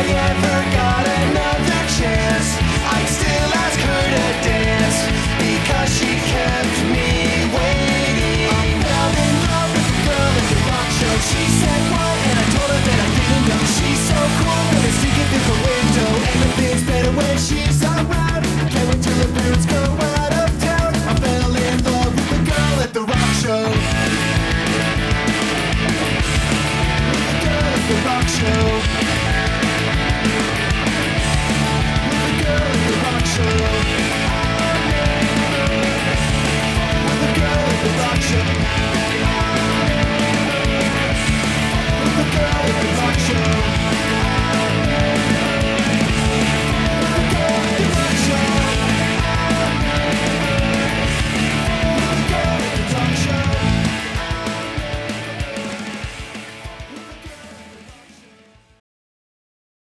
I ever got another chance, I'd still ask her to dance, because she kept me waiting. I fell in love with the girl at the rock show. She said what, and I told her that I didn't know. She's so cool, got me sneaking through the window. Everything's better when she's around. Can't wait till her parents go out of town. I fell in love with the girl at the rock show. With the girl at the rock show.